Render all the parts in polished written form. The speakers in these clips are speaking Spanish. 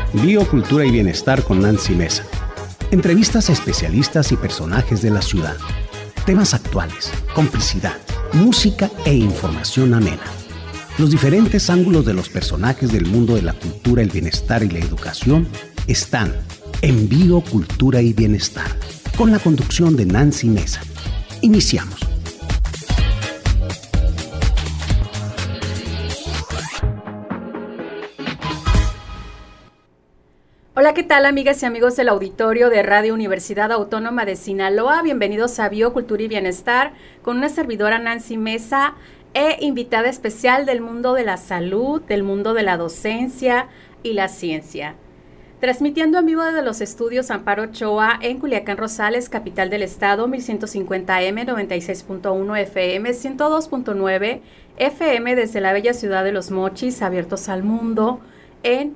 Biocultura y Bienestar con Nancy Mesa. Entrevistas a especialistas y personajes de la ciudad. Temas actuales, complicidad, música e información amena. Los diferentes ángulos de los personajes del mundo de la cultura, el bienestar y la educación están en Biocultura y Bienestar, con la conducción de Nancy Mesa. Iniciamos. Hola, ¿qué tal, amigas y amigos del auditorio de Radio Universidad Autónoma de Sinaloa? Bienvenidos a Biocultura y Bienestar con una servidora Nancy Mesa e invitada especial del mundo de la salud, del mundo de la docencia y la ciencia. Transmitiendo en vivo desde los estudios Amparo Ochoa en Culiacán Rosales, capital del estado, 1150M, 96.1 FM, 102.9 FM desde la bella ciudad de Los Mochis, abiertos al mundo en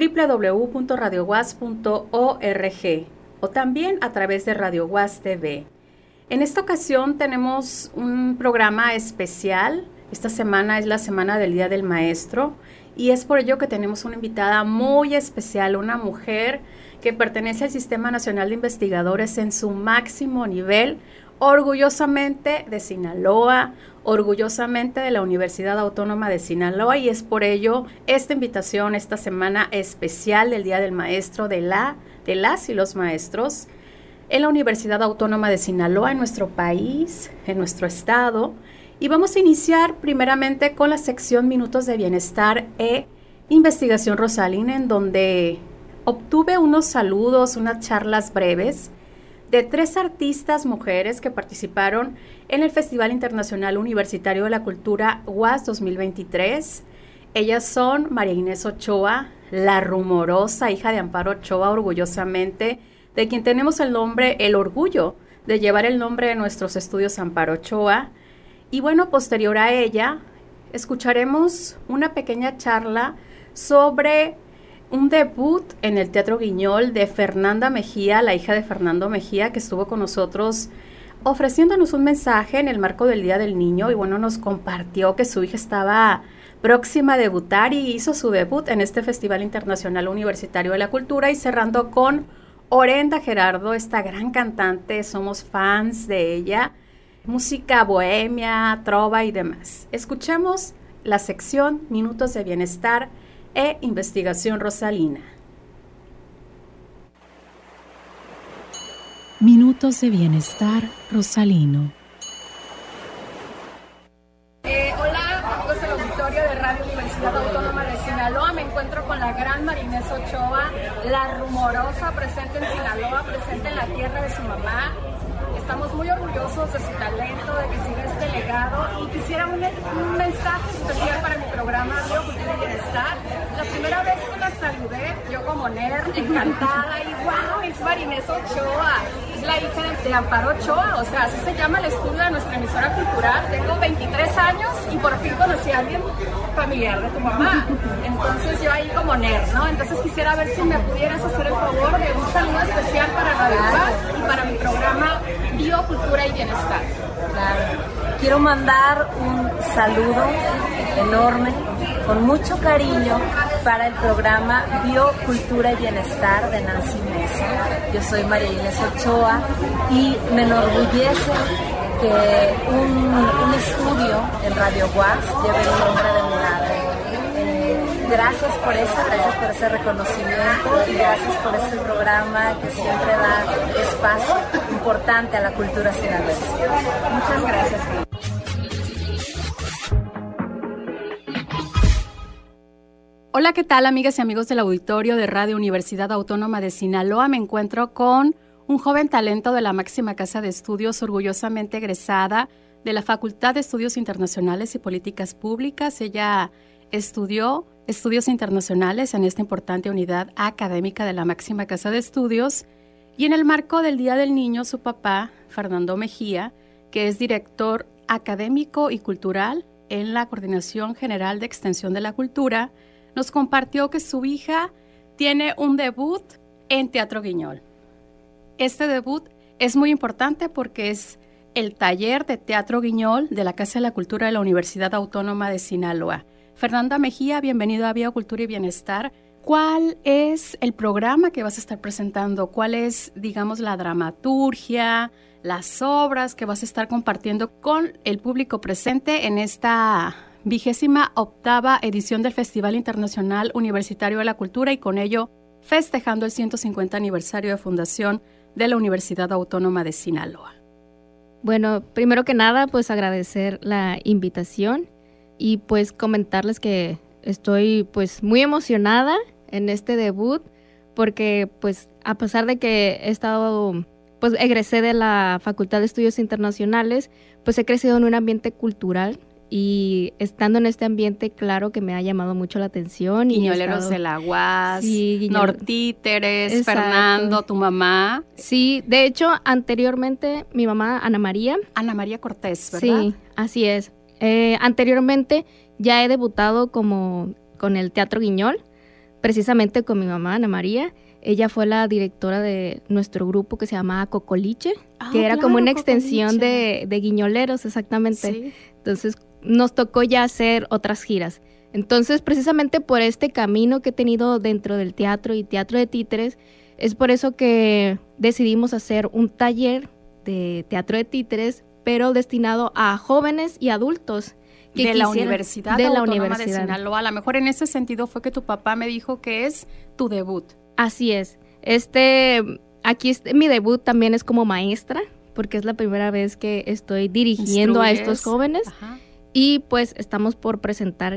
www.radioguas.org o también a través de Radio Guas TV. En esta ocasión tenemos un programa especial. Esta semana es la Semana del Día del Maestro y es por ello que tenemos una invitada muy especial, una mujer que pertenece al Sistema Nacional de Investigadores en su máximo nivel, orgullosamente de Sinaloa, orgullosamente de la Universidad Autónoma de Sinaloa, y es por ello esta invitación, esta semana especial del Día del Maestro, de las y los maestros en la Universidad Autónoma de Sinaloa, en nuestro país, en nuestro estado. Y vamos a iniciar primeramente con la sección Minutos de Bienestar e Investigación Rosalina, en donde obtuve unos saludos, unas charlas breves de 3 artistas mujeres que participaron en el Festival Internacional Universitario de la Cultura UAS 2023. Ellas son María Inés Ochoa, la rumorosa hija de Amparo Ochoa, orgullosamente, de quien tenemos el orgullo de llevar el nombre de nuestros estudios Amparo Ochoa. Y bueno, posterior a ella, escucharemos una pequeña charla sobre un debut en el Teatro Guiñol de Fernanda Mejía, la hija de Fernando Mejía, que estuvo con nosotros ofreciéndonos un mensaje en el marco del Día del Niño. Y bueno, nos compartió que su hija estaba próxima a debutar y hizo su debut en este Festival Internacional Universitario de la Cultura. Y cerrando con Orenda Gerardo, esta gran cantante, somos fans de ella, música bohemia, trova y demás. Escuchemos la sección Minutos de Bienestar e Investigación Rosalina. Minutos de Bienestar Rosalino. Hola, amigos del auditorio de Radio Universidad Autónoma de Sinaloa. Me encuentro con la gran María Inés Ochoa, la rumorosa, presente en Sinaloa, presente en la tierra de su mamá. Estamos muy orgullosos de su talento, de que siga este legado, y quisiera un mensaje especial para mi programa Biocultura y Bienestar. La primera vez que la saludé, yo como nerd, encantada, y wow, es María Inés Ochoa, es la hija de Amparo Ochoa, o sea, así se llama el estudio de nuestra emisora cultural. Tengo 23 años y por fin conocí a alguien familiar de tu mamá, entonces yo ahí como nerd, ¿no? Entonces quisiera ver si me pudieras hacer el favor de un saludo especial para Radio Guas y para mi programa Biocultura y Bienestar. Claro. Quiero mandar un saludo enorme, con mucho cariño, para el programa Biocultura y Bienestar de Nancy Mesa. Yo soy María Inés Ochoa y me enorgullece que un estudio en Radio Guas lleve el nombre de mi madre. Gracias por eso, gracias por ese reconocimiento y gracias por este programa que siempre da espacio importante a la cultura sinaloense. Muchas gracias. Hola, ¿qué tal, amigas y amigos del auditorio de Radio Universidad Autónoma de Sinaloa? Me encuentro con un joven talento de la máxima casa de estudios, orgullosamente egresada de la Facultad de Estudios Internacionales y Políticas Públicas. Ella estudió Estudios Internacionales en esta importante unidad académica de la máxima casa de estudios, y en el marco del Día del Niño, su papá, Fernando Mejía, que es director académico y cultural en la Coordinación General de Extensión de la Cultura, nos compartió que su hija tiene un debut en Teatro Guiñol. Este debut es muy importante porque es el taller de Teatro Guiñol de la Casa de la Cultura de la Universidad Autónoma de Sinaloa. Fernanda Mejía, bienvenido a Biocultura y Bienestar. ¿Cuál es el programa que vas a estar presentando? ¿Cuál es, digamos, la dramaturgia, las obras que vas a estar compartiendo con el público presente en esta 28ª edición del Festival Internacional Universitario de la Cultura y con ello festejando el 150 aniversario de fundación de la Universidad Autónoma de Sinaloa? Bueno, primero que nada, pues agradecer la invitación y pues comentarles que estoy pues muy emocionada en este debut porque pues a pesar de que he estado, pues egresé de la Facultad de Estudios Internacionales, pues he crecido en un ambiente cultural y estando en este ambiente, claro que me ha llamado mucho la atención. Guiñoleros de la UAS, sí, Nortíteres, exacto. Fernando, tu mamá. Sí, de hecho, anteriormente mi mamá, Ana María Cortés, ¿verdad? Sí, así es. Anteriormente ya he debutado con el Teatro Guiñol, precisamente con mi mamá, Ana María. Ella fue la directora de nuestro grupo que se llamaba Cocoliche, que era como una extensión de Guiñoleros, exactamente. Sí. Entonces nos tocó ya hacer otras giras. Entonces, precisamente por este camino que he tenido dentro del teatro y teatro de títeres, es por eso que decidimos hacer un taller de teatro de títeres, pero destinado a jóvenes y adultos. De la Universidad Autónoma de Sinaloa. A lo mejor en ese sentido fue que tu papá me dijo que es tu debut. Así es. Aquí mi debut también es como maestra, porque es la primera vez que estoy dirigiendo a estos jóvenes. Ajá. Y pues estamos por presentar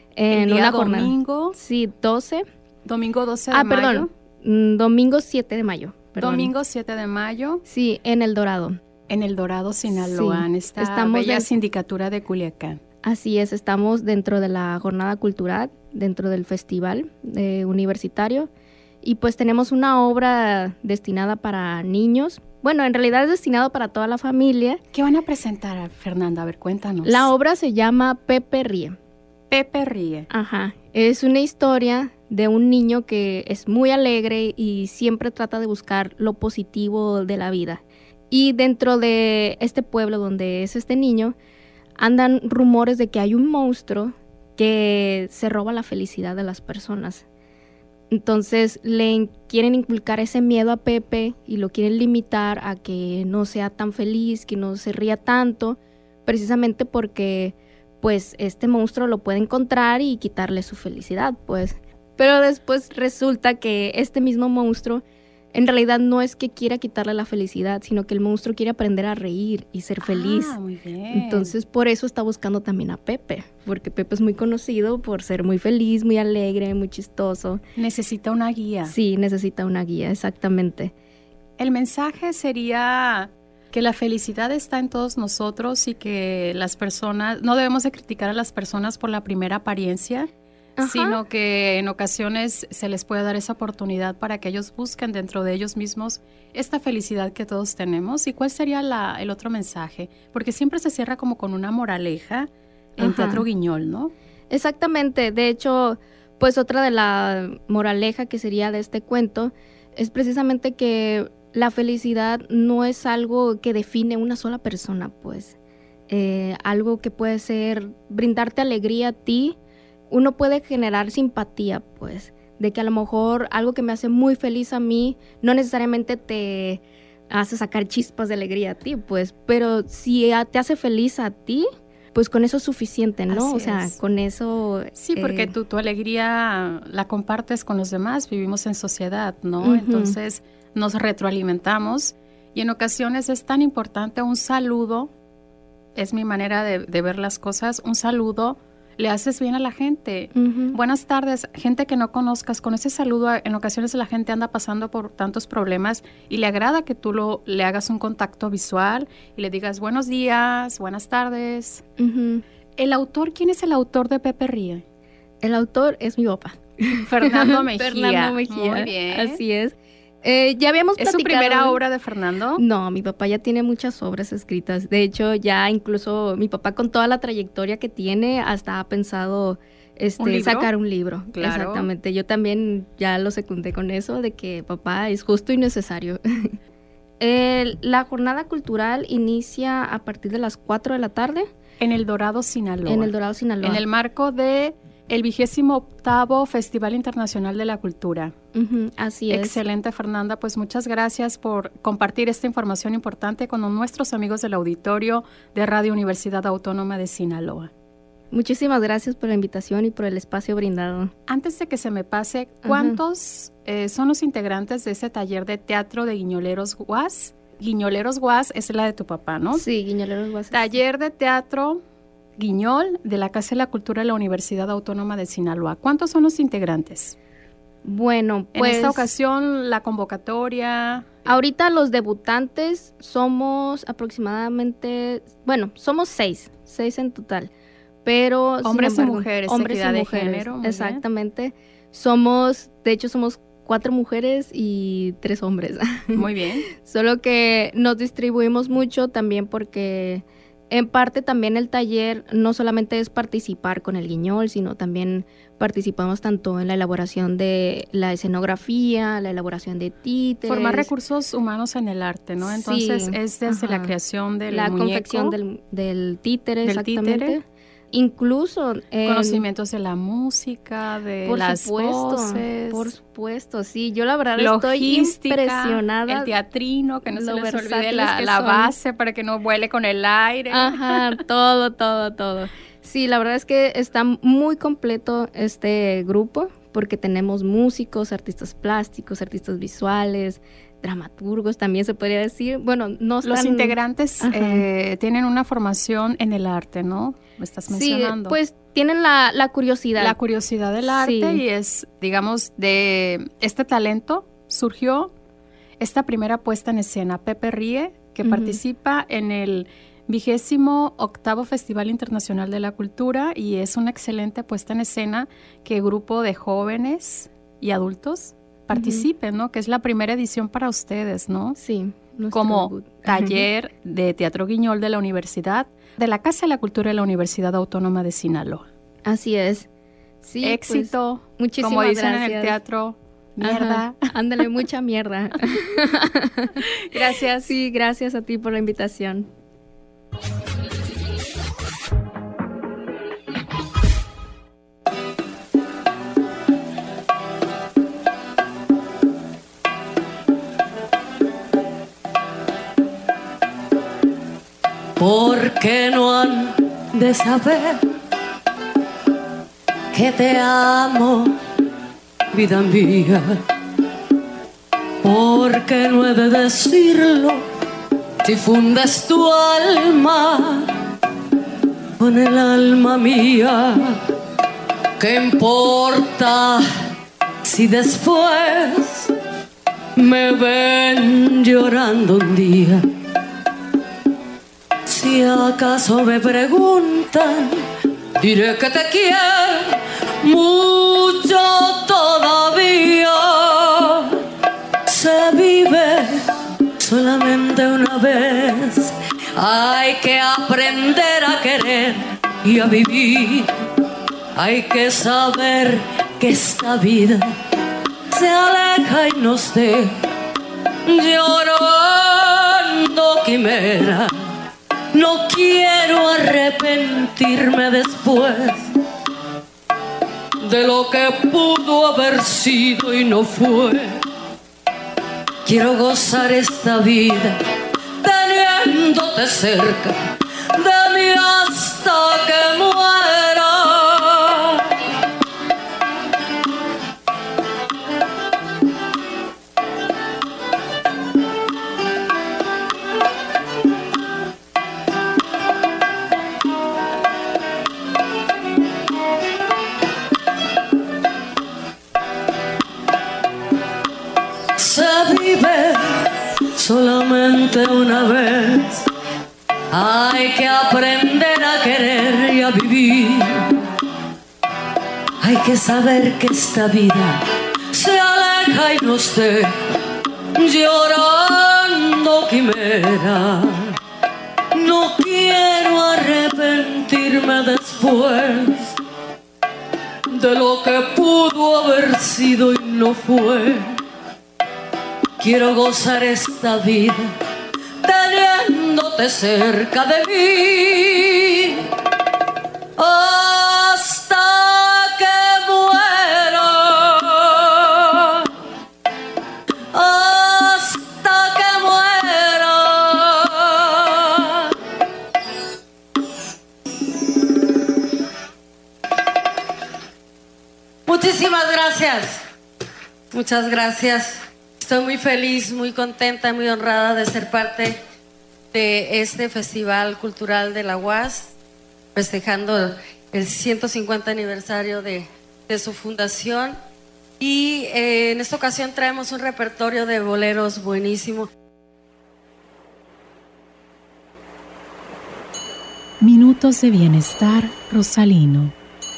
en una jornada. Domingo. Sí, 12. Domingo 12 de mayo. Perdón. Domingo 7 de mayo. Perdón. Domingo 7 de mayo. Sí, en El Dorado. En El Dorado, Sinaloa, en esta bella sindicatura de Culiacán. Así es, estamos dentro de la jornada cultural, dentro del festival universitario. Y pues tenemos una obra destinada para niños. Bueno, en realidad es destinado para toda la familia. ¿Qué van a presentar, Fernanda? A ver, cuéntanos. La obra se llama Pepe Ríe. Pepe Ríe. Ajá. Es una historia de un niño que es muy alegre y siempre trata de buscar lo positivo de la vida. Y dentro de este pueblo donde es este niño, andan rumores de que hay un monstruo que se roba la felicidad de las personas. Entonces le quieren inculcar ese miedo a Pepe y lo quieren limitar a que no sea tan feliz, que no se ría tanto, precisamente porque pues este monstruo lo puede encontrar y quitarle su felicidad, pues. Pero después resulta que este mismo monstruo en realidad no es que quiera quitarle la felicidad, sino que el monstruo quiere aprender a reír y ser feliz. Muy bien. Entonces, por eso está buscando también a Pepe, porque Pepe es muy conocido por ser muy feliz, muy alegre, muy chistoso. Necesita una guía. Sí, necesita una guía, exactamente. El mensaje sería que la felicidad está en todos nosotros y que las personas, no debemos de criticar a las personas por la primera apariencia, sino que en ocasiones se les puede dar esa oportunidad para que ellos busquen dentro de ellos mismos esta felicidad que todos tenemos. ¿Y cuál sería el otro mensaje? Porque siempre se cierra como con una moraleja en Teatro Guiñol, ¿no? Exactamente. De hecho, pues otra de la moraleja que sería de este cuento es precisamente que la felicidad no es algo que define una sola persona, pues. Algo que puede ser brindarte alegría a ti. Uno puede generar simpatía, pues, de que a lo mejor algo que me hace muy feliz a mí no necesariamente te hace sacar chispas de alegría a ti, pues, pero si te hace feliz a ti, pues con eso es suficiente, ¿no? Así o sea, es. Con eso... Sí, porque tu alegría la compartes con los demás, vivimos en sociedad, ¿no? Uh-huh. Entonces nos retroalimentamos y en ocasiones es tan importante un saludo, es mi manera de ver las cosas, un saludo le haces bien a la gente. Uh-huh. Buenas tardes, gente que no conozcas, con ese saludo en ocasiones la gente anda pasando por tantos problemas y le agrada que tú le hagas un contacto visual y le digas buenos días, buenas tardes. Uh-huh. ¿Quién es el autor de Pepe Ríe? El autor es mi papá. Fernando Mejía. Fernando Mejía. Muy bien. Así es. Ya habíamos platicado. ¿Es su primera obra de Fernando? No, mi papá ya tiene muchas obras escritas. De hecho, ya incluso mi papá con toda la trayectoria que tiene, hasta ha pensado sacar un libro. Claro. Exactamente. Yo también ya lo secundé con eso, de que papá es justo y necesario. La jornada cultural inicia a partir de las 4 de la tarde. En El Dorado, Sinaloa. En El Dorado, Sinaloa. En el marco de el 28º Festival Internacional de la Cultura. Así es. Excelente, Fernanda. Pues muchas gracias por compartir esta información importante con nuestros amigos del auditorio de Radio Universidad Autónoma de Sinaloa. Muchísimas gracias por la invitación y por el espacio brindado. Antes de que se me pase, ¿cuántos son los integrantes de ese taller de teatro de Guiñoleros Guas? Guiñoleros Guas es la de tu papá, ¿no? Sí, Guiñoleros Guas. Taller de teatro Guiñol de la Casa de la Cultura de la Universidad Autónoma de Sinaloa. ¿Cuántos son los integrantes? Bueno, pues... En esta ocasión, la convocatoria... Ahorita los debutantes somos aproximadamente... Bueno, somos 6 en total. Pero, hombres sin embargo, y mujeres, hombres equidad y de mujeres, género. Muy exactamente. Bien. Somos 4 mujeres y 3 hombres. Muy bien. Solo que nos distribuimos mucho también porque en parte también el taller no solamente es participar con el guiñol, sino también participamos tanto en la elaboración de la escenografía, la elaboración de títeres. Formar recursos humanos en el arte, ¿no? Entonces sí, es desde la creación del la muñeco. La confección del títere, exactamente. Títere. Incluso conocimientos de la música, de las voces. Por supuesto, sí. Yo la verdad estoy impresionada. El teatrino, que no se les olvide la base para que no vuele con el aire. Ajá, todo. Sí, la verdad es que está muy completo este grupo porque tenemos músicos, artistas plásticos, artistas visuales, dramaturgos también se podría decir. Bueno, no están... Los integrantes tienen una formación en el arte, ¿no? Me estás mencionando. Sí, pues tienen la curiosidad. La curiosidad del arte y es, digamos, de este talento surgió esta primera puesta en escena. Pepe Ríe, que participa en el 28º Festival Internacional de la Cultura y es una excelente puesta en escena que grupo de jóvenes y adultos participen, ¿no? Que es la primera edición para ustedes, ¿no? Sí. Como taller de teatro guiñol de la Universidad, de la Casa de la Cultura de la Universidad Autónoma de Sinaloa. Así es. Sí, éxito, pues, muchísimas como dicen gracias. en el teatro, mierda. Ándale, mucha mierda. Gracias. Sí, gracias a ti por la invitación. Porque no han de saber que te amo, vida mía. Porque no he de decirlo si fundes tu alma con el alma mía. ¿Qué importa si después me ven llorando un día? Si acaso me preguntan, diré que te quiero mucho todavía. Se vive solamente una vez, hay que aprender a querer y a vivir. Hay que saber que esta vida se aleja y nos deja llorando quimera. No quiero arrepentirme después de lo que pudo haber sido y no fue. Quiero gozar esta vida teniéndote cerca de mí hasta que muera. Solamente una vez hay que aprender a querer y a vivir. Hay que saber que esta vida se aleja y nos deja llorando quimera. No quiero arrepentirme después de lo que pudo haber sido y no fue. Quiero gozar esta vida teniéndote cerca de mí hasta que Muchísimas gracias. Muchas gracias. Estoy muy feliz, muy contenta, muy honrada de ser parte de este Festival Cultural de la UAS, festejando el 150 aniversario de su fundación. Y en esta ocasión traemos un repertorio de boleros buenísimo. Minutos de Bienestar Rosalino.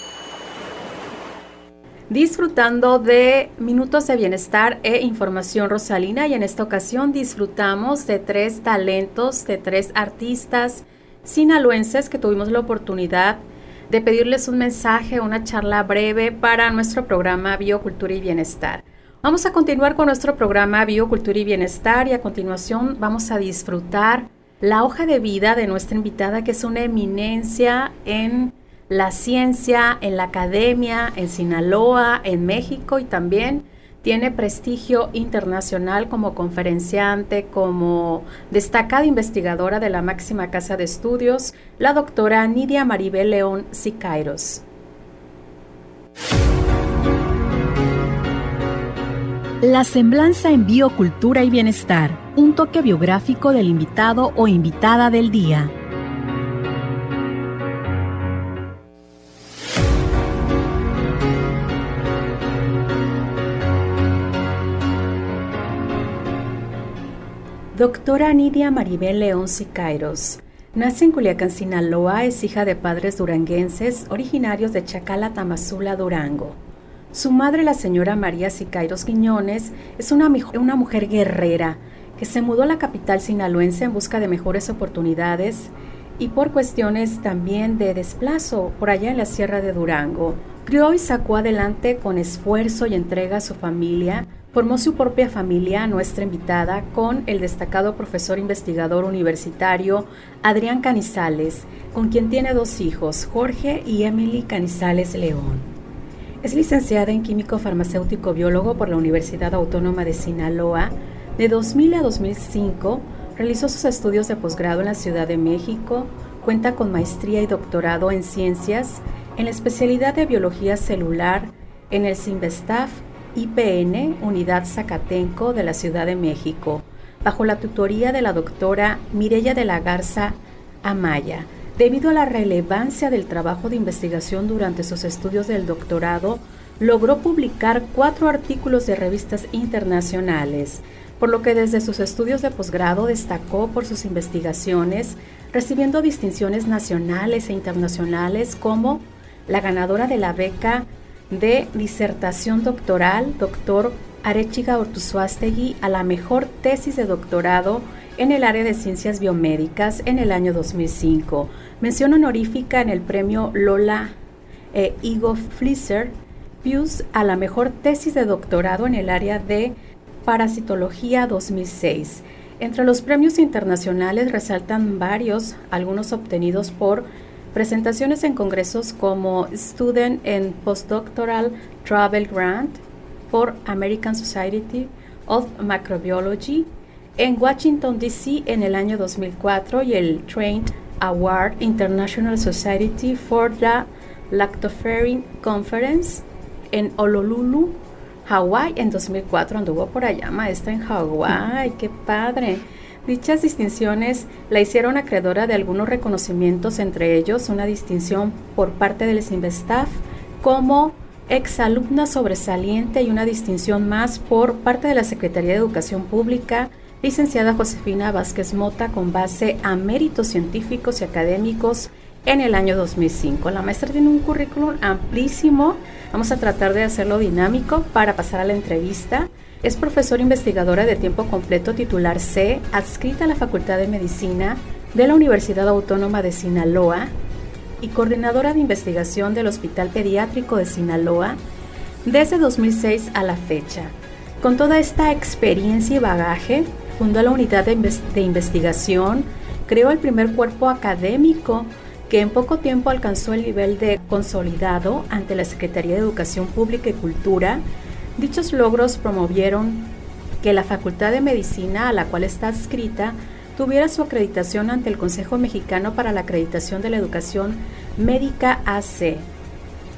Disfrutando de Minutos de Bienestar e Información Rosalina, y en esta ocasión disfrutamos de 3 talentos, de 3 artistas sinaloenses que tuvimos la oportunidad de pedirles un mensaje, una charla breve para nuestro programa Biocultura y Bienestar. Vamos a continuar con nuestro programa Biocultura y Bienestar, y a continuación vamos a disfrutar la hoja de vida de nuestra invitada, que es una eminencia en la ciencia, en la academia, en Sinaloa, en México, y también tiene prestigio internacional como conferenciante, como destacada investigadora de la máxima casa de estudios, la doctora Nidia Maribel León Siqueiros. La semblanza en Biocultura y Bienestar, un toque biográfico del invitado o invitada del día. Doctora Nidia Maribel León Siqueiros nace en Culiacán, Sinaloa, es hija de padres duranguenses originarios de Chacala, Tamazula, Durango. Su madre, la señora María Siqueiros Quiñones, es una mujer guerrera que se mudó a la capital sinaloense en busca de mejores oportunidades y por cuestiones también de desplazo por allá en la sierra de Durango. Crió y sacó adelante con esfuerzo y entrega a su familia. Formó su propia familia, nuestra invitada, con el destacado profesor investigador universitario Adrián Canizales, con quien tiene 2 hijos, Jorge y Emily Canizales León. Es licenciada en Químico Farmacéutico Biólogo por la Universidad Autónoma de Sinaloa. De 2000 a 2005 realizó sus estudios de posgrado en la Ciudad de México. Cuenta con maestría y doctorado en ciencias en la especialidad de biología celular en el CIMBESTAF IPN, Unidad Zacatenco de la Ciudad de México, bajo la tutoría de la doctora Mireya de la Garza Amaya. Debido a la relevancia del trabajo de investigación durante sus estudios del doctorado, logró publicar 4 artículos de revistas internacionales, por lo que desde sus estudios de posgrado destacó por sus investigaciones, recibiendo distinciones nacionales e internacionales como la ganadora de la beca de disertación doctoral, doctor Arechiga Ortuzúastegui, a la mejor tesis de doctorado en el área de ciencias biomédicas en el año 2005. Mención honorífica en el premio Lola Igo Flisser Pius a la mejor tesis de doctorado en el área de parasitología 2006. Entre los premios internacionales resaltan varios, algunos obtenidos por presentaciones en congresos como Student and Postdoctoral Travel Grant por American Society of Microbiology en Washington, D.C. en el año 2004 y el Trent Award International Society for the Lactoferrin Conference en Honolulu, Hawái en 2004. Anduvo por allá, maestra, en Hawái. ¡Qué padre! Dichas distinciones la hicieron acreedora de algunos reconocimientos, entre ellos una distinción por parte del CIMBESTAF como exalumna sobresaliente y una distinción más por parte de la Secretaría de Educación Pública, licenciada Josefina Vázquez Mota, con base a méritos científicos y académicos en el año 2005. La maestra tiene un currículum amplísimo. Vamos a tratar de hacerlo dinámico para pasar a la entrevista. Es profesora investigadora de tiempo completo titular C, adscrita a la Facultad de Medicina de la Universidad Autónoma de Sinaloa y coordinadora de investigación del Hospital Pediátrico de Sinaloa desde 2006 a la fecha. Con toda esta experiencia y bagaje, fundó la unidad de investigación, creó el primer cuerpo académico que en poco tiempo alcanzó el nivel de consolidado ante la Secretaría de Educación Pública y Cultura. Dichos logros promovieron que la Facultad de Medicina, a la cual está adscrita, tuviera su acreditación ante el Consejo Mexicano para la Acreditación de la Educación Médica AC,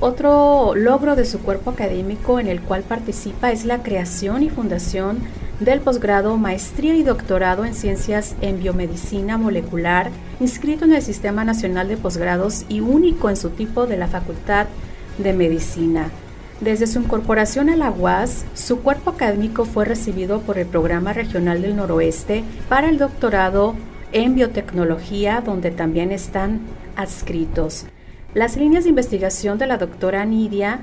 Otro logro de su cuerpo académico en el cual participa es la creación y fundación del posgrado, maestría y doctorado en ciencias en biomedicina molecular, inscrito en el Sistema Nacional de Posgrados y único en su tipo de la Facultad de Medicina. Desde su incorporación a la UAS, su cuerpo académico fue recibido por el Programa Regional del Noroeste para el doctorado en biotecnología, donde también están adscritos las líneas de investigación de la doctora Nidia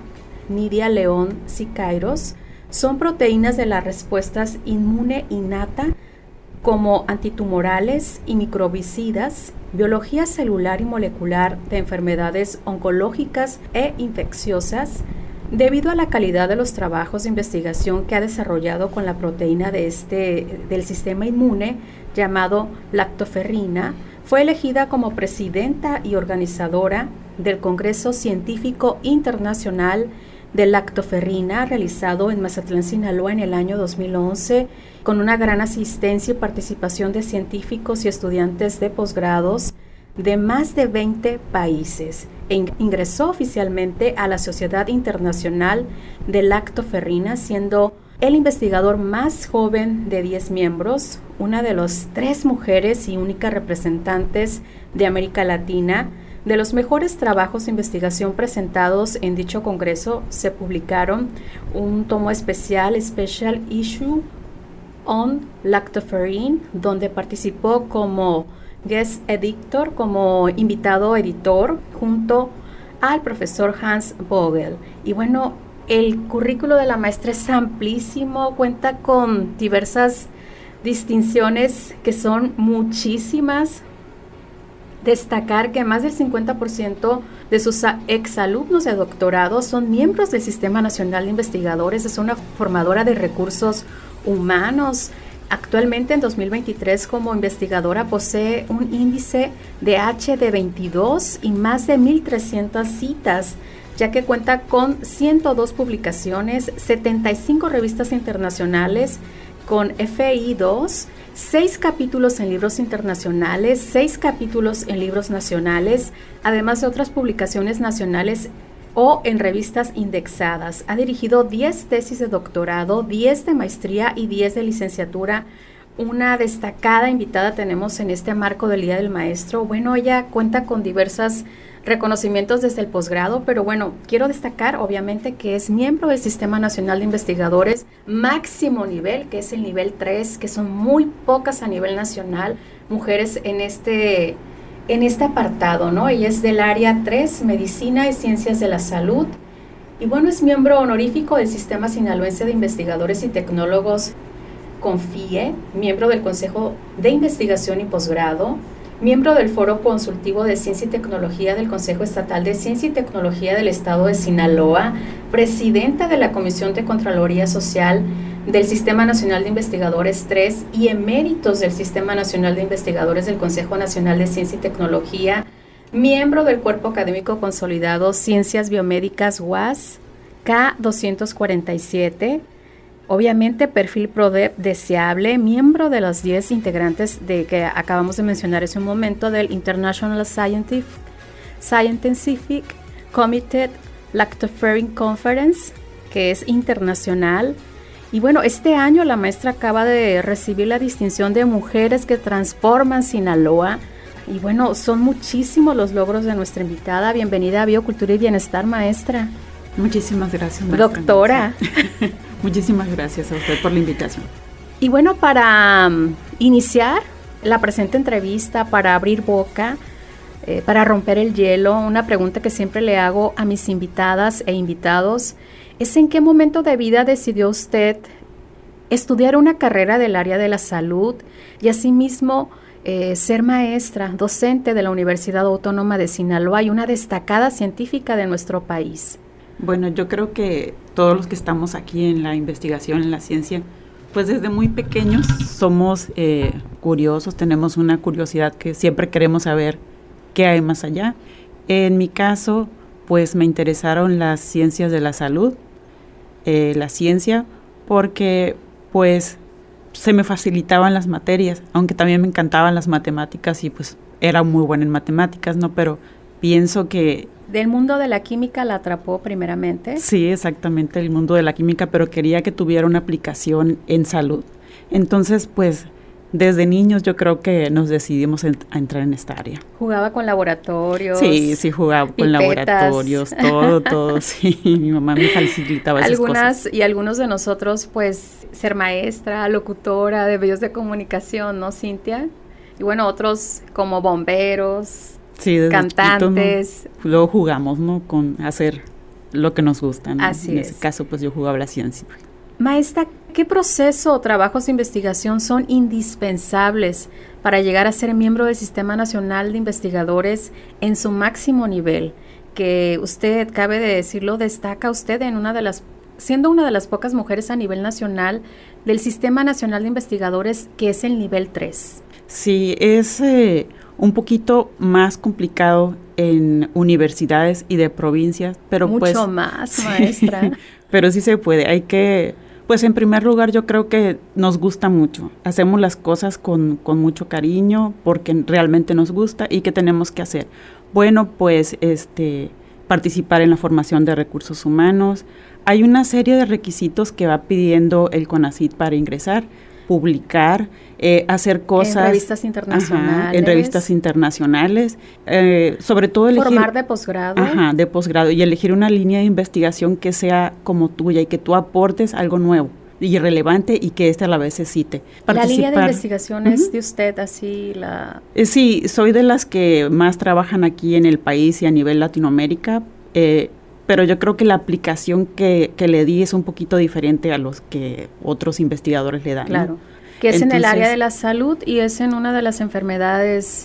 León Siqueiros. Son proteínas de las respuestas inmune innata como antitumorales y microbicidas, biología celular y molecular de enfermedades oncológicas e infecciosas. Debido a la calidad de los trabajos de investigación que ha desarrollado con la proteína del sistema inmune llamado lactoferrina, fue elegida como presidenta y organizadora del Congreso Científico Internacional de Lactoferrina, realizado en Mazatlán, Sinaloa, en el año 2011, con una gran asistencia y participación de científicos y estudiantes de posgrados de más de 20 países. Ingresó oficialmente a la Sociedad Internacional de Lactoferrina, siendo el investigador más joven de 10 miembros, una de las 3 mujeres y únicas representantes de América Latina. De los mejores trabajos de investigación presentados en dicho congreso, se publicaron un tomo especial, Special Issue on Lactoferrin, donde participó como guest editor, como invitado editor, junto al profesor Hans Vogel. Y bueno, el currículo de la maestra es amplísimo, cuenta con diversas distinciones que son muchísimas. Destacar que más del 50% de sus exalumnos de doctorado son miembros del Sistema Nacional de Investigadores, es una formadora de recursos humanos. Actualmente, en 2023, como investigadora, posee un índice de H de 22 y más de 1,300 citas, ya que cuenta con 102 publicaciones, 75 revistas internacionales con FI2, 6 capítulos en libros internacionales, 6 capítulos en libros nacionales, además de otras publicaciones nacionales o en revistas indexadas. Ha dirigido 10 tesis de doctorado, 10 de maestría y 10 de licenciatura. Una destacada invitada tenemos en este marco del Día del Maestro. Bueno, ella cuenta con diversos reconocimientos desde el posgrado, pero bueno, quiero destacar obviamente que es miembro del Sistema Nacional de Investigadores máximo nivel, que es el nivel 3, que son muy pocas a nivel nacional mujeres en este apartado, ¿no? Ella es del área 3, Medicina y Ciencias de la Salud, y bueno, es miembro honorífico del Sistema Sinaloense de Investigadores y Tecnólogos CONFIE, miembro del Consejo de Investigación y Posgrado, miembro del Foro Consultivo de Ciencia y Tecnología del Consejo Estatal de Ciencia y Tecnología del Estado de Sinaloa, presidenta de la Comisión de Contraloría Social del Sistema Nacional de Investigadores 3 y eméritos del Sistema Nacional de Investigadores del Consejo Nacional de Ciencia y Tecnología, miembro del Cuerpo Académico Consolidado Ciencias Biomédicas UAS K247, obviamente perfil PRODEP deseable, miembro de los 10 integrantes que acabamos de mencionar hace un momento del International Scientific Committee Lactoferrin Conference, que es internacional. Y bueno, este año la maestra acaba de recibir la distinción de Mujeres que Transforman Sinaloa. Y bueno, son muchísimos los logros de nuestra invitada. Bienvenida a Biocultura y Bienestar, maestra. Muchísimas gracias, maestra. Doctora. Muchísimas gracias a usted por la invitación. Y bueno, para iniciar la presente entrevista, para abrir boca, para romper el hielo, una pregunta que siempre le hago a mis invitadas e invitados es: ¿en qué momento de vida decidió usted estudiar una carrera del área de la salud y asimismo ser maestra, docente de la Universidad Autónoma de Sinaloa y una destacada científica de nuestro país? Bueno, yo creo que todos los que estamos aquí en la investigación, en la ciencia, pues desde muy pequeños somos curiosos, tenemos una curiosidad que siempre queremos saber qué hay más allá. En mi caso, pues me interesaron las ciencias de la salud, la ciencia, porque pues se me facilitaban las materias, aunque también me encantaban las matemáticas y pues era muy buena en matemáticas, ¿no? Pero pienso que del mundo de la química la atrapó primeramente. Sí, exactamente, el mundo de la química, pero quería que tuviera una aplicación en salud. Entonces, pues, desde niños yo creo que nos decidimos a entrar en esta área. ¿Jugaba con laboratorios? Sí, jugaba con laboratorios, todo, sí. Mi mamá me facilitaba esas cosas. Y algunos de nosotros, pues, ser maestra, locutora de medios de comunicación, ¿no, Cintia? Y bueno, otros como bomberos, sí, cantantes. Chiquito, ¿no? Luego jugamos, ¿no? Con hacer lo que nos gusta, ¿no? Así en es. ese caso, pues yo jugaba la ciencia. Maestra, ¿qué proceso o trabajos de investigación son indispensables para llegar a ser miembro del Sistema Nacional de Investigadores en su máximo nivel? Que usted, cabe de decirlo, destaca usted en siendo una de las pocas mujeres a nivel nacional del Sistema Nacional de Investigadores, que es el nivel 3. Sí, es un poquito más complicado en universidades y de provincias, pero mucho más, maestra. Sí, pero sí se puede. Hay que, pues en primer lugar yo creo que nos gusta mucho. Hacemos las cosas con mucho cariño porque realmente nos gusta. ¿Y qué tenemos que hacer? Bueno, pues participar en la formación de recursos humanos. Hay una serie de requisitos que va pidiendo el CONACYT para ingresar. Publicar, hacer cosas. En revistas internacionales. Ajá, en revistas internacionales. Sobre todo elegir. Formar de posgrado. Ajá, de posgrado. Y elegir una línea de investigación que sea como tuya y que tú aportes algo nuevo y relevante y que a la vez se cite. ¿La línea de investigación es de usted, así la...? Sí, soy de las que más trabajan aquí en el país y a nivel Latinoamérica, pero yo creo que la aplicación que le di es un poquito diferente a los que otros investigadores le dan. Claro, ¿no? Que es en el área de la salud y es en una de las enfermedades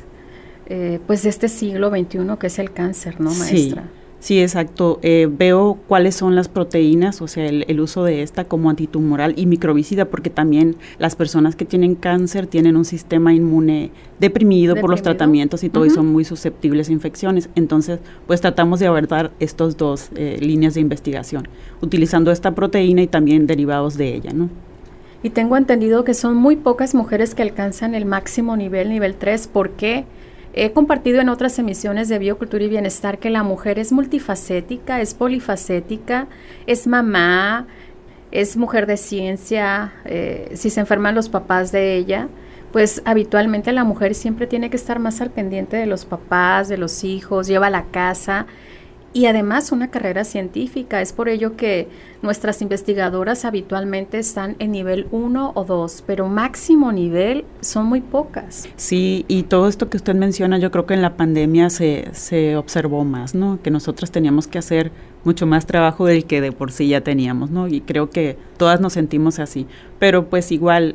pues de este siglo XXI, que es el cáncer, ¿no, maestra? Sí, exacto. Veo cuáles son las proteínas, o sea, el uso de esta como antitumoral y microbicida, porque también las personas que tienen cáncer tienen un sistema inmune deprimido por los tratamientos y todo, y son muy susceptibles a infecciones. Entonces, pues tratamos de abordar estos dos líneas de investigación, utilizando esta proteína y también derivados de ella, ¿no? Y tengo entendido que son muy pocas mujeres que alcanzan el máximo nivel 3, ¿por qué? He compartido en otras emisiones de Biocultura y Bienestar que la mujer es multifacética, es polifacética, es mamá, es mujer de ciencia, si se enferman los papás de ella, pues habitualmente la mujer siempre tiene que estar más al pendiente de los papás, de los hijos, lleva la casa y además una carrera científica. Es por ello que nuestras investigadoras habitualmente están en nivel 1 o 2, pero máximo nivel son muy pocas. Sí, y todo esto que usted menciona, yo creo que en la pandemia se observó más, ¿no? Que nosotras teníamos que hacer mucho más trabajo del que de por sí ya teníamos, ¿no? Y creo que todas nos sentimos así, pero pues igual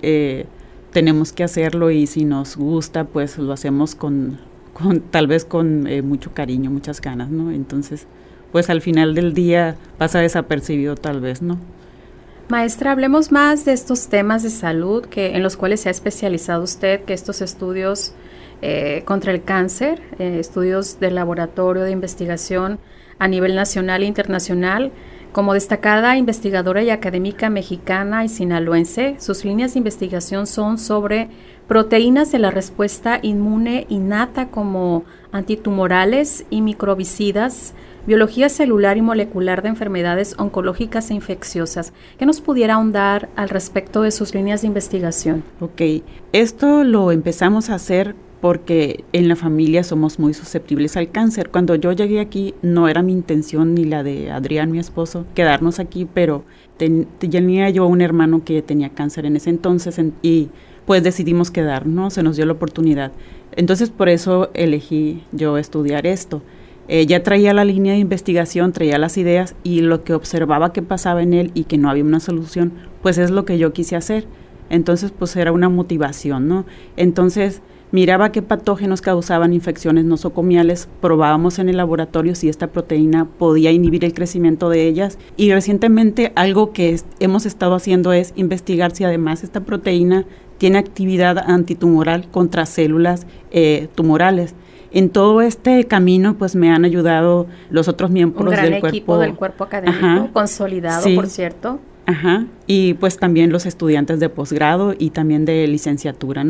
tenemos que hacerlo y si nos gusta, pues lo hacemos tal vez con mucho cariño, muchas ganas, ¿no? Entonces, pues al final del día pasa desapercibido tal vez, ¿no? Maestra, hablemos más de estos temas de salud en los cuales se ha especializado usted, que estos estudios contra el cáncer, estudios de laboratorio de investigación a nivel nacional e internacional. Como destacada investigadora y académica mexicana y sinaloense, sus líneas de investigación son sobre proteínas de la respuesta inmune innata como antitumorales y microbicidas, biología celular y molecular de enfermedades oncológicas e infecciosas. ¿Qué nos pudiera ahondar al respecto de sus líneas de investigación? Ok, esto lo empezamos a hacer porque en la familia somos muy susceptibles al cáncer. Cuando yo llegué aquí, no era mi intención ni la de Adrián, mi esposo, quedarnos aquí, pero tenía yo un hermano que tenía cáncer en ese entonces y pues decidimos quedarnos, se nos dio la oportunidad. Entonces por eso elegí yo estudiar esto. Ya traía la línea de investigación, traía las ideas y lo que observaba que pasaba en él y que no había una solución, pues es lo que yo quise hacer. Entonces pues era una motivación, ¿no? Entonces miraba qué patógenos causaban infecciones nosocomiales, probábamos en el laboratorio si esta proteína podía inhibir el crecimiento de ellas y recientemente algo que hemos estado haciendo es investigar si además esta proteína tiene actividad antitumoral contra células tumorales. En todo este camino pues me han ayudado los otros miembros del cuerpo. Un gran equipo del cuerpo académico, consolidado, sí, por cierto. Ajá, y pues también los estudiantes de posgrado y también de licenciatura, ¿no?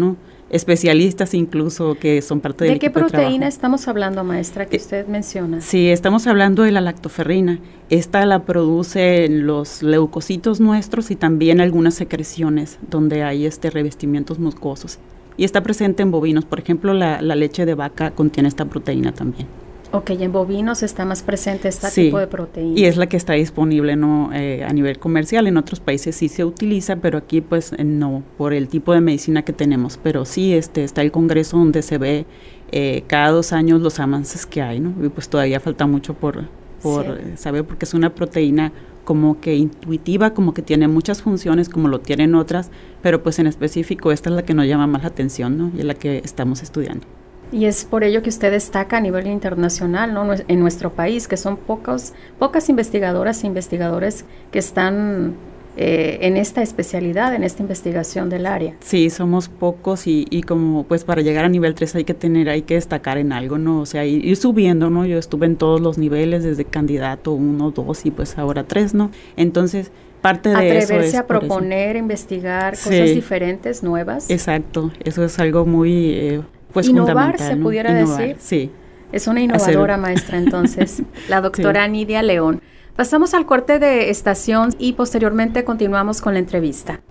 especialistas incluso que son parte del equipo de trabajo. ¿De qué proteína estamos hablando, maestra, que usted menciona? Sí, estamos hablando de la lactoferrina. Esta la producen los leucocitos nuestros y también algunas secreciones donde hay revestimientos mucosos. Y está presente en bovinos. Por ejemplo, la leche de vaca contiene esta proteína también. Ok, en bovinos está más presente tipo de proteína. Y es la que está disponible, ¿no? A nivel comercial. En otros países sí se utiliza, pero aquí pues no, por el tipo de medicina que tenemos. Pero sí está el congreso donde se ve cada 2 años los avances que hay, ¿no? Y pues todavía falta mucho por saber, porque es una proteína como que intuitiva, como que tiene muchas funciones, como lo tienen otras, pero pues en específico esta es la que nos llama más la atención, ¿no? Y es la que estamos estudiando. Y es por ello que usted destaca a nivel internacional, ¿no? En nuestro país, que son pocas investigadoras e investigadores que están en esta especialidad, en esta investigación del área. Sí, somos pocos y como pues para llegar a nivel 3 hay que destacar en algo, ¿no? O sea, ir subiendo, ¿no? Yo estuve en todos los niveles, desde candidato 1, 2 y pues ahora 3, ¿no? Entonces, parte de eso es atreverse a proponer, investigar cosas diferentes, nuevas. Exacto, eso es algo muy pues innovar, fundamental, se ¿no? pudiera decir. Sí. Es una innovadora maestra, entonces, la doctora Nidia León. Pasamos al corte de estación y posteriormente continuamos con la entrevista.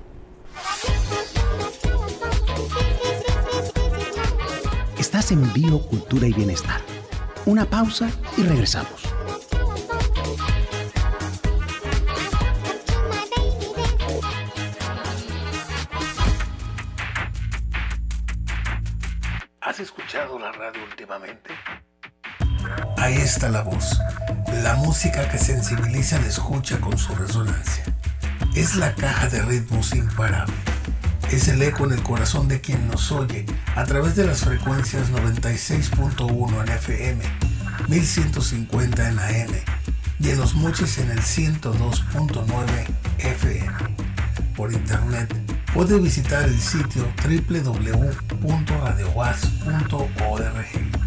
Estás en Bio, Cultura y Bienestar. Una pausa y regresamos. ¿Has escuchado la radio últimamente? Ahí está la voz, la música que sensibiliza al escucha con su resonancia. Es la caja de ritmos imparable. Es el eco en el corazón de quien nos oye a través de las frecuencias 96.1 en FM, 1150 en AM y en Los Mochis en el 102.9 FM. Por internet puede visitar el sitio www.radiowaz.org.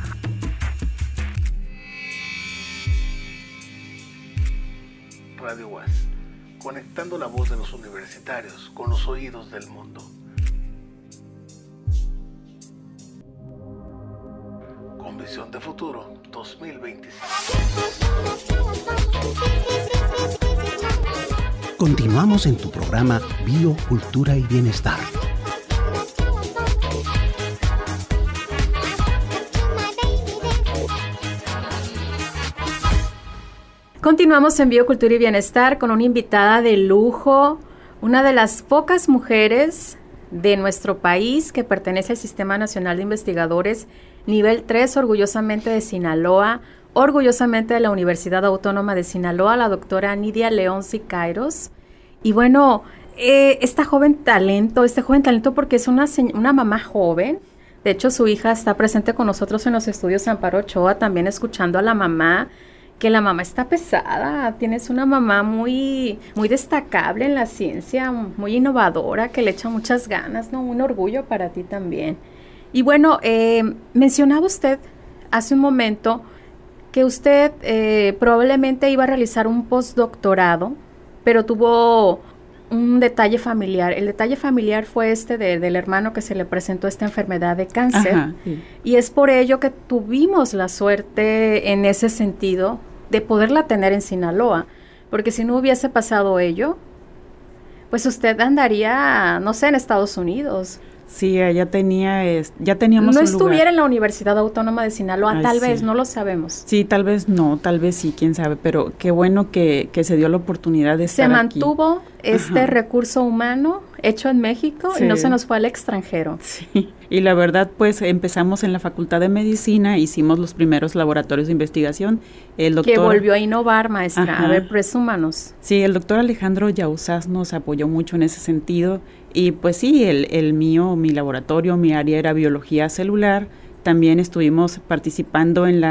Radio UAS, conectando la voz de los universitarios con los oídos del mundo. Con visión de futuro 2025. Continuamos en tu programa Bio, Cultura y Bienestar. Continuamos en Biocultura y Bienestar con una invitada de lujo, una de las pocas mujeres de nuestro país que pertenece al Sistema Nacional de Investigadores nivel 3, orgullosamente de Sinaloa, orgullosamente de la Universidad Autónoma de Sinaloa, la doctora Nidia León Siqueiros. Y bueno, este joven talento porque es una mamá joven. De hecho, su hija está presente con nosotros en los estudios Amparo Ochoa, también escuchando a la mamá, que la mamá está pesada. Tienes una mamá muy, muy destacable en la ciencia, muy innovadora, que le echa muchas ganas, ¿no? Un orgullo para ti también. Y bueno, mencionaba usted hace un momento que usted probablemente iba a realizar un postdoctorado, pero tuvo un detalle familiar. El detalle familiar fue del hermano que se le presentó esta enfermedad de cáncer. Ajá, sí. Y es por ello que tuvimos la suerte en ese sentido de poderla tener en Sinaloa, porque si no hubiese pasado ello, pues usted andaría, no sé, en Estados Unidos. Sí, ya teníamos no un estuviera lugar. En la Universidad Autónoma de Sinaloa, Ay, tal sí. vez, no lo sabemos. Sí, tal vez no, tal vez sí, quién sabe, pero qué bueno que se dio la oportunidad de estar Se aquí. mantuvo este Ajá. recurso humano hecho en México Sí. y no se nos fue al extranjero. Sí, y la verdad, pues empezamos en la Facultad de Medicina, hicimos los primeros laboratorios de investigación. El doctor, que volvió a innovar, maestra. Ajá. A ver, presúmanos. Sí, el doctor Alejandro Yauzás nos apoyó mucho en ese sentido. Y pues sí, mi laboratorio, mi área era biología celular. También estuvimos participando en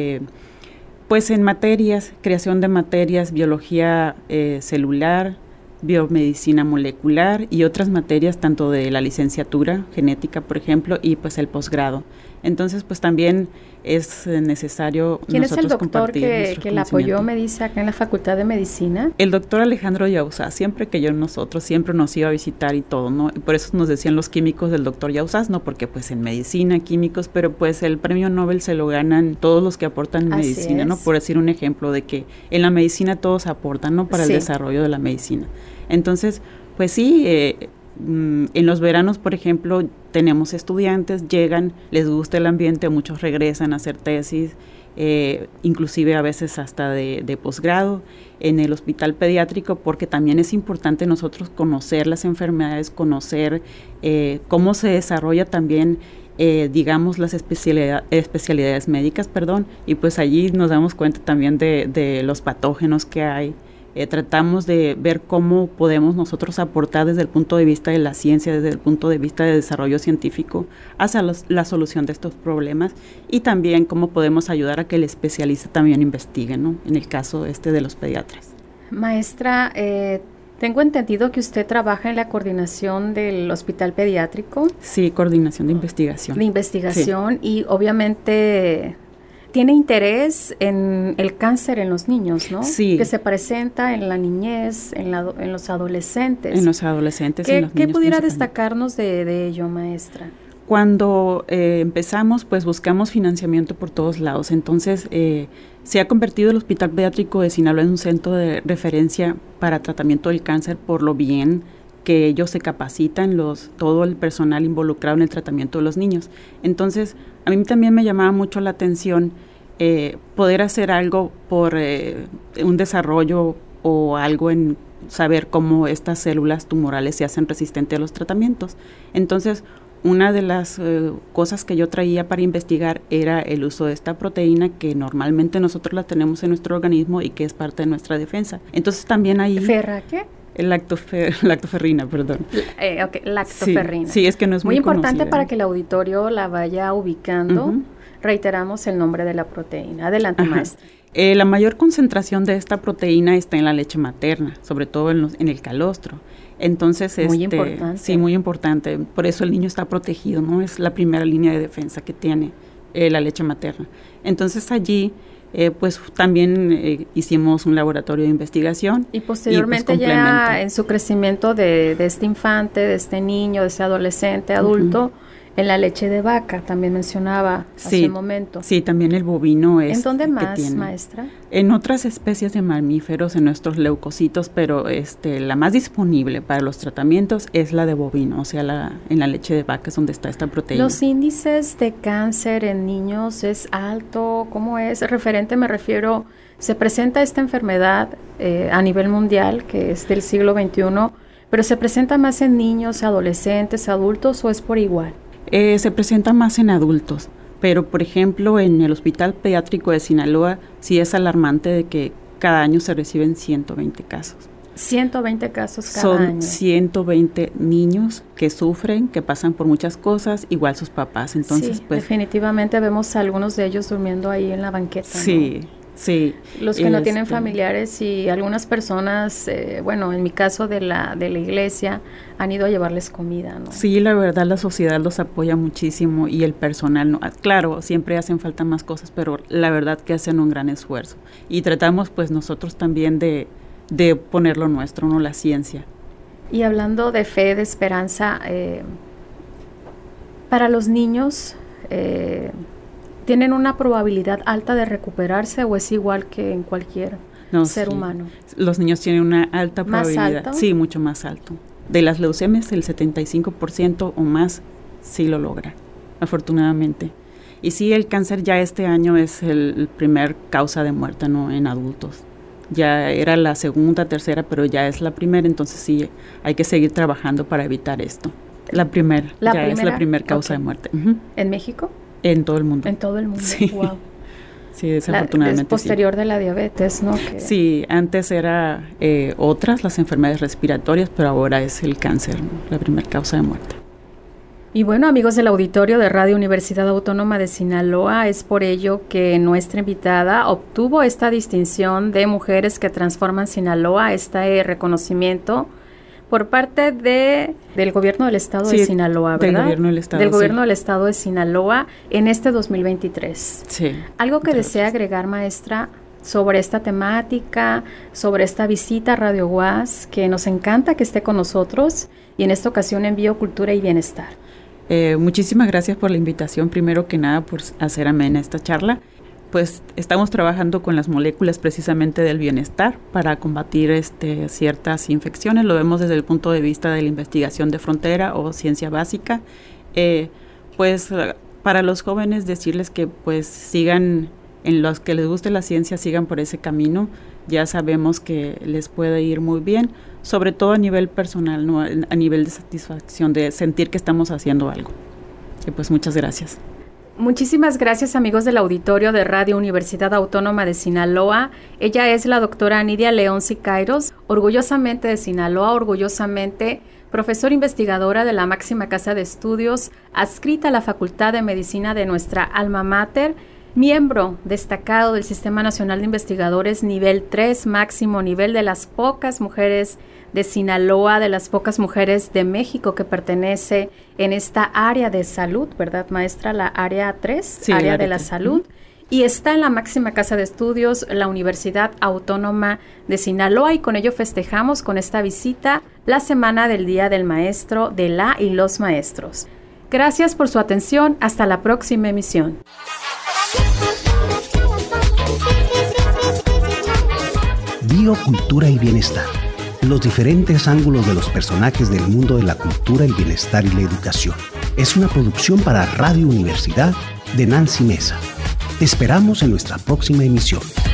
pues en materias, creación de materias, biología celular, biomedicina molecular y otras materias, tanto de la licenciatura, genética, por ejemplo, y pues el posgrado. Entonces, pues también es necesario ¿Quién es el doctor que la apoyó, conocimiento. me dice, acá en la Facultad de Medicina? El doctor Alejandro Yauzás, siempre nos iba a visitar y todo, ¿no? Y por eso nos decían los químicos del doctor Yauzás, ¿no? Porque pues en medicina, químicos, pero pues el premio Nobel se lo ganan todos los que aportan Así medicina, es. ¿no? Por decir un ejemplo de que en la medicina todos aportan, ¿no? Para Sí. el desarrollo de la medicina. Entonces, pues sí, en los veranos, por ejemplo, tenemos estudiantes, llegan, les gusta el ambiente, muchos regresan a hacer tesis, inclusive a veces hasta de posgrado en el hospital pediátrico, porque también es importante nosotros conocer las enfermedades, conocer cómo se desarrolla también, digamos, las especialidades médicas, y pues allí nos damos cuenta también de los patógenos que hay. Tratamos de ver cómo podemos nosotros aportar desde el punto de vista de la ciencia, desde el punto de vista de desarrollo científico, hacia la solución de estos problemas, y también cómo podemos ayudar a que el especialista también investigue, ¿no? En el caso de los pediatras. Maestra, tengo entendido que usted trabaja en la coordinación del hospital pediátrico. Sí, coordinación de investigación. De investigación, sí. Y obviamente tiene interés en el cáncer en los niños, ¿no? Sí. Que se presenta en la niñez, en los adolescentes. En los adolescentes, en los ¿Qué niños pudiera destacarnos de ello, maestra? Cuando empezamos, pues buscamos financiamiento por todos lados. Entonces, se ha convertido el Hospital Pediátrico de Sinaloa en un centro de referencia para tratamiento del cáncer, por lo bien que ellos se capacitan, todo el personal involucrado en el tratamiento de los niños. Entonces, a mí también me llamaba mucho la atención poder hacer algo por un desarrollo o algo en saber cómo estas células tumorales se hacen resistentes a los tratamientos. Entonces, una de las cosas que yo traía para investigar era el uso de esta proteína que normalmente nosotros la tenemos en nuestro organismo y que es parte de nuestra defensa. Entonces, también ahí... ¿Ferra qué? Lactoferrina, perdón. Lactoferrina. Sí, es que no es muy importante conocida. Para que el auditorio la vaya ubicando. Uh-huh. Reiteramos el nombre de la proteína. Adelante, maestra. La mayor concentración de esta proteína está en la leche materna, sobre todo en el calostro. Entonces, muy importante. Sí, muy importante. Por eso el niño está protegido, ¿no? Es la primera línea de defensa que tiene la leche materna. Entonces, allí... pues también hicimos un laboratorio de investigación. Y posteriormente ya en su crecimiento de este infante, de este niño, de este adolescente, adulto, en la leche de vaca, también mencionaba hace un momento. Sí, también el bovino es. ¿En dónde más, maestra? En otras especies de mamíferos, en nuestros leucocitos, pero la más disponible para los tratamientos es la de bovino, o sea, en la leche de vaca es donde está esta proteína. ¿Los índices de cáncer en niños es alto? ¿Cómo es? Referente me refiero, se presenta esta enfermedad a nivel mundial, que es del siglo XXI, pero ¿se presenta más en niños, adolescentes, adultos o es por igual? Se presenta más en adultos, pero por ejemplo en el Hospital Pediátrico de Sinaloa sí es alarmante de que cada año se reciben 120 casos. 120 casos cada año. Son 120 niños que sufren, que pasan por muchas cosas, igual sus papás. Entonces, sí, pues definitivamente vemos a algunos de ellos durmiendo ahí en la banqueta. Sí, ¿no? Sí. Los que no tienen familiares y algunas personas, en mi caso de la iglesia, han ido a llevarles comida, ¿no? Sí, la verdad la sociedad los apoya muchísimo y el personal, ¿no? Claro, siempre hacen falta más cosas, pero la verdad que hacen un gran esfuerzo. Y tratamos pues nosotros también de poner lo nuestro, ¿no? La ciencia. Y hablando de fe, de esperanza, para los niños... ¿tienen una probabilidad alta de recuperarse o es igual que en cualquier ser humano? Los niños tienen una alta probabilidad. ¿Más alto? Sí, mucho más alto. De las leucemias, el 75% o más sí lo logra, afortunadamente. Y sí, el cáncer ya este año es el primer causa de muerte, ¿no? En adultos. Ya era la segunda, tercera, pero ya es la primera, entonces sí, hay que seguir trabajando para evitar esto. Es la primera causa de muerte. Uh-huh. ¿En México? En todo el mundo. En todo el mundo, sí. Wow. Sí, desafortunadamente es posterior de la diabetes, ¿no? Sí, antes era las enfermedades respiratorias, pero ahora es el cáncer, ¿no? La primera causa de muerte. Y bueno, amigos del auditorio de Radio Universidad Autónoma de Sinaloa, es por ello que nuestra invitada obtuvo esta distinción de Mujeres que Transforman Sinaloa, este reconocimiento, por parte del gobierno del estado de Sinaloa, ¿verdad? Del gobierno del estado. Del gobierno del estado de Sinaloa en este 2023. Sí. ¿Algo que desea agregar, maestra, sobre esta temática, sobre esta visita a Radio UAS, que nos encanta que esté con nosotros y en esta ocasión en Biocultura y Bienestar? Muchísimas gracias por la invitación, primero que nada por hacer amena esta charla. Pues estamos trabajando con las moléculas precisamente del bienestar para combatir ciertas infecciones. Lo vemos desde el punto de vista de la investigación de frontera o ciencia básica. Pues para los jóvenes decirles que pues sigan, en los que les guste la ciencia, sigan por ese camino. Ya sabemos que les puede ir muy bien, sobre todo a nivel personal, ¿no? A nivel de satisfacción, de sentir que estamos haciendo algo. Y pues muchas gracias. Muchísimas gracias, amigos del auditorio de Radio Universidad Autónoma de Sinaloa. Ella es la doctora Nidia León Sicairos, orgullosamente de Sinaloa, orgullosamente profesora investigadora de la máxima casa de estudios, adscrita a la Facultad de Medicina de nuestra alma mater, miembro destacado del Sistema Nacional de Investigadores nivel 3, máximo nivel, de las pocas mujeres de Sinaloa, de las pocas mujeres de México que pertenece en esta área de salud, ¿verdad, maestra? La área 3, sí, área de la salud. Y está en la máxima casa de estudios, la Universidad Autónoma de Sinaloa, y con ello festejamos con esta visita la Semana del Día del Maestro, de la y los maestros. Gracias por su atención. Hasta la próxima emisión. Biocultura y Bienestar. Los diferentes ángulos de los personajes del mundo de la cultura, el bienestar y la educación. Es una producción para Radio Universidad de Nancy Mesa. Te esperamos en nuestra próxima emisión.